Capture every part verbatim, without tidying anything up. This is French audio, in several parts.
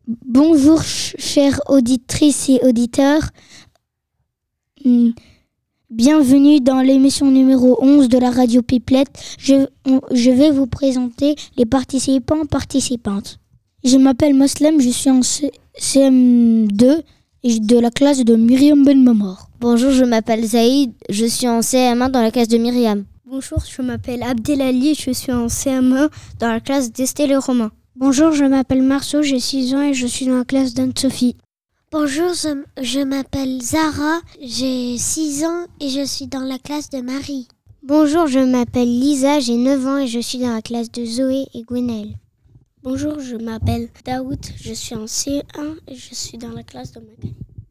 Bonjour ch- chères auditrices et auditeurs. Hmm, Bienvenue dans l'émission numéro onze de la radio Pipelette. Je, on- je vais vous présenter les participants participantes. Je m'appelle Moslem, je suis en C- CM2 et de la classe de Myriam Ben Mamor. Bonjour, je m'appelle Zaïd, je suis en C M un dans la classe de Myriam. Bonjour, je m'appelle Abdelali, je suis en C M un dans la classe d'Estelle et Romain. Bonjour, je m'appelle Marceau, j'ai six ans et je suis dans la classe d'Anne-Sophie. Bonjour, je, je m'appelle Zara, j'ai six ans et je suis dans la classe de Marie. Bonjour, je m'appelle Lisa, j'ai neuf ans et je suis dans la classe de Zoé et Gwenaël. Bonjour, je m'appelle Daoud, je suis en C un et je suis dans la classe de Magali.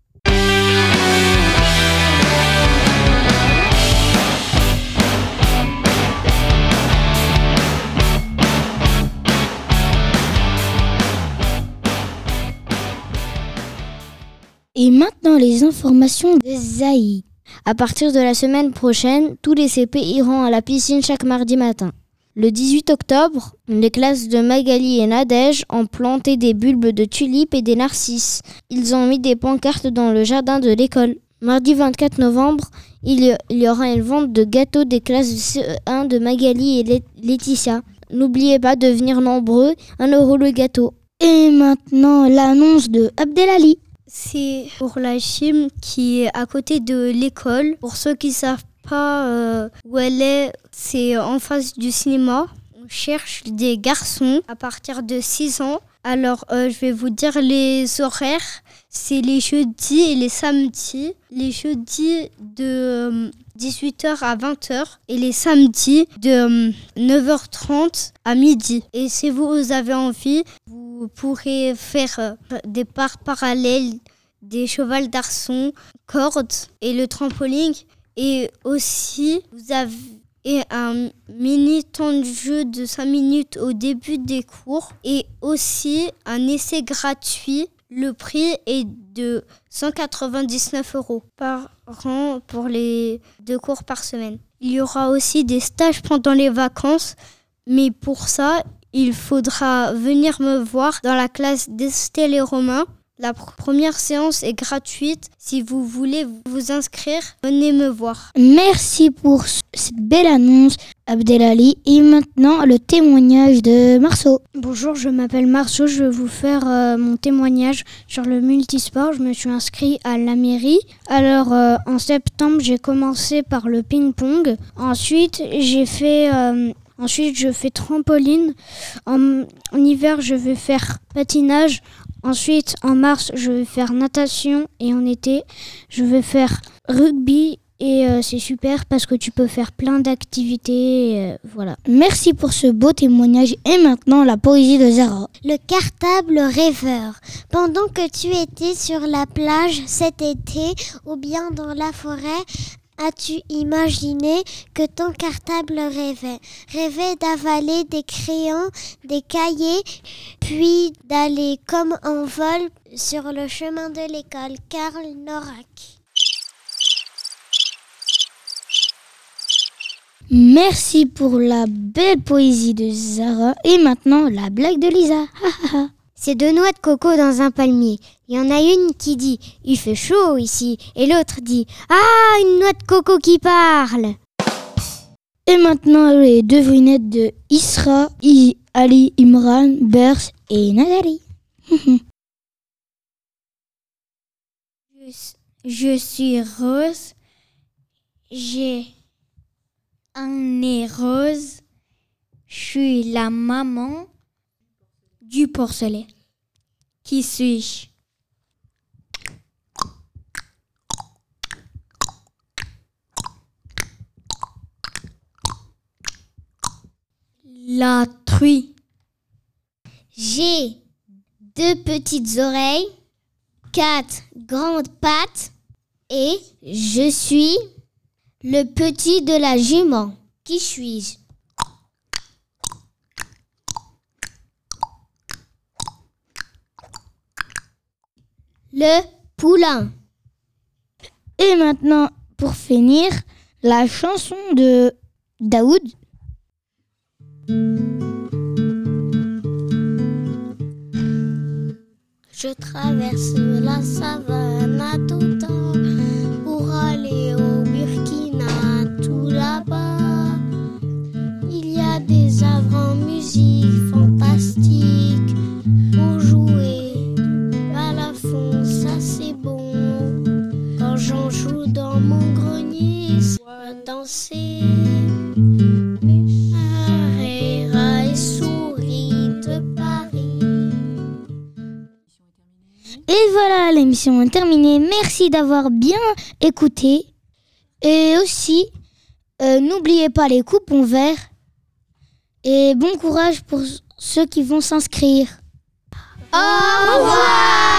Et maintenant les informations de Zaïd. À partir de la semaine prochaine, tous les C P iront à la piscine chaque mardi matin. Le dix-huit octobre, les classes de Magali et Nadège ont planté des bulbes de tulipes et des narcisses. Ils ont mis des pancartes dans le jardin de l'école. Mardi vingt-quatre novembre, il y, il y aura une vente de gâteaux des classes de C E un de Magali et Lé- Laetitia. N'oubliez pas de venir nombreux, un euro le gâteau. Et maintenant l'annonce de Abdelali. C'est pour la chim qui est à côté de l'école. Pour ceux qui ne savent pas euh, où elle est, c'est en face du cinéma. On cherche des garçons à partir de six ans. Alors, euh, je vais vous dire les horaires. C'est les jeudis et les samedis. Les jeudis de euh, dix-huit heures à vingt heures et les samedis de euh, neuf heures trente à midi. Et si vous avez envie, vous pourrez faire euh, des parts parallèles, des chevals d'arçon, cordes et le trampoline. Et aussi, vous avez un mini temps de jeu de cinq minutes au début des cours et aussi un essai gratuit. Le prix est de cent quatre-vingt-dix-neuf euros par an pour les deux cours par semaine. Il y aura aussi des stages pendant les vacances, mais pour ça, il faudra venir me voir dans la classe d'Estelle et Romain. La pr- première séance est gratuite. Si vous voulez vous inscrire, venez me voir. Merci pour cette belle annonce, Abdelali. Et maintenant, le témoignage de Marceau. Bonjour, je m'appelle Marceau, je vais vous faire euh, mon témoignage sur le multisport. Je me suis inscrit à la mairie. Alors, euh, en septembre, j'ai commencé par le ping-pong. Ensuite, j'ai fait... Euh, ensuite, je fais trampoline. En, en hiver, je vais faire patinage. Ensuite, en mars, je vais faire natation et en été, je vais faire rugby et euh, c'est super parce que tu peux faire plein d'activités, euh, voilà. Merci pour ce beau témoignage. Et maintenant, la poésie de Zara. Le cartable rêveur. Pendant que tu étais sur la plage cet été ou bien dans la forêt, as-tu imaginé que ton cartable rêvait Rêvait d'avaler des crayons, des cahiers, puis d'aller comme en vol sur le chemin de l'école. Karl Norak. Merci pour la belle poésie de Zara. Et maintenant, la blague de Lisa. C'est deux noix de coco dans un palmier. Il y en a une qui dit « Il fait chaud ici » et l'autre dit « Ah, une noix de coco qui parle !» Et maintenant, les devinettes de Isra, I, Ali, Imran, Bers et Nadali. Je suis rose, j'ai un nez rose, je suis la maman du porcelet. Qui suis-je? La truie. J'ai deux petites oreilles, quatre grandes pattes et je suis le petit de la jument. Qui suis-je? Le poulain. Et maintenant, pour finir, la chanson de Daoud. Je traverse la savane à tout temps pour aller au Burkina, tout là-bas. Il y a des arbres en musique fantastique pour jouer à la fond, ça c'est bon. Quand j'en joue dans mon grenier, soit danser. Et voilà, l'émission est terminée. Merci d'avoir bien écouté. Et aussi, euh, n'oubliez pas les coupons verts. Et bon courage pour ceux qui vont s'inscrire. Au revoir!